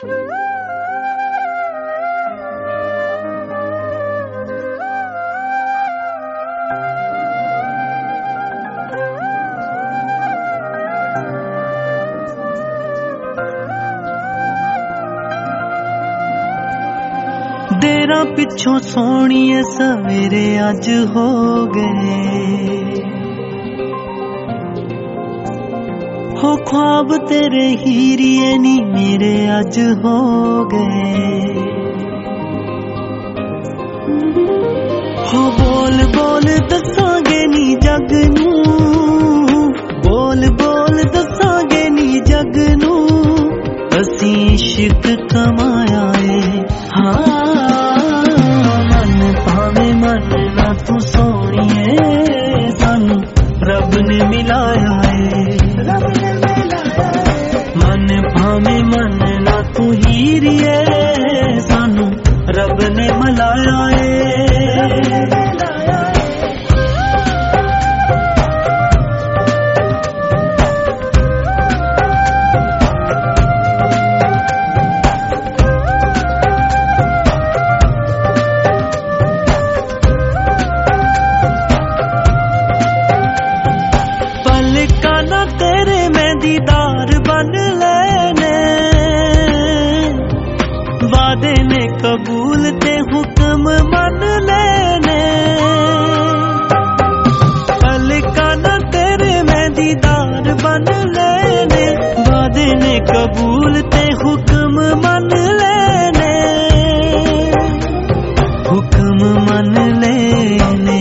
देरा पिछों सोहणिए सवेरे अज हो गए, हो ख्वाब तेरे हीरिए नी मेरे अज हो गए। हो बोल बोल दसांगे नी जग नू, बोल बोल दसांगे नी जग नू, असीं इश्क कमाया है। हाँ मन भावे मन ना तू सोहणिए, सानू रब ने मिलाया है। मन भावे मन ना तू हीरिए, सानू रब ने मिलाया है। तेरे में दीदार बन लेने, वादे ने कबूल ते हुक्म मन लेने। पलकाना तेरे में दीदार बन लेने, वादे ने कबूल ते हुक्म मन लेने, हुक्म मन लेने।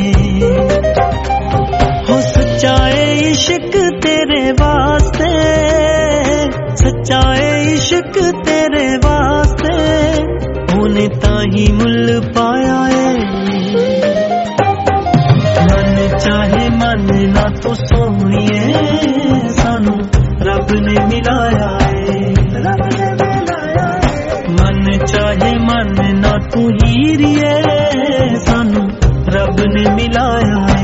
हो सच्चाए इश्क तेरे वास्ते, सच्चाए इश्क तेरे वास्ते, होने ताही मुल पाया है। मन चाहे मन ना तो सोहणिए, सानू रब ने मिलाया है। मन चाहे मन ना तू हीरिए, सानू रब ने मिलाया है।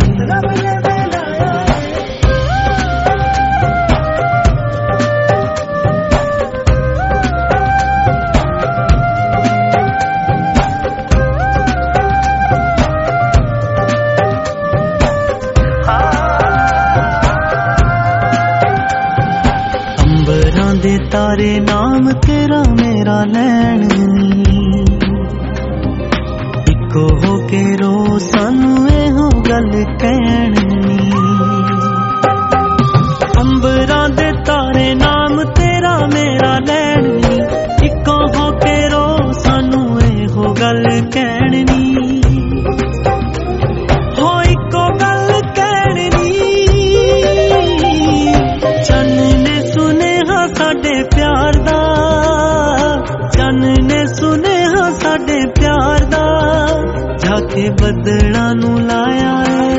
दे तारे नाम तेरा मेरा लैण नी, इको हो के रो सानू एहो गल कहण नी। अंबरां दे तारे नाम तेरा मेरा लैण नी, इको हो के रो सानू एहो गल कहण नी। हो इको गल कहण नी, चन्न ने सुनेहा साडे प्यार दा, चन्न ने सुनेहा साडे प्यार दा, जाके बदलां नू लाया है।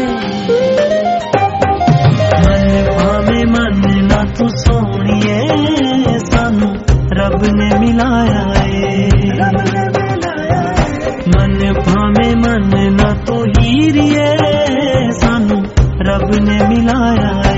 मन भावे मन ना तू सोहणिए, सानू रब ने मिलाया है। मन भावे मन ना तू हीरिए, सानू रब ने मिलाया है।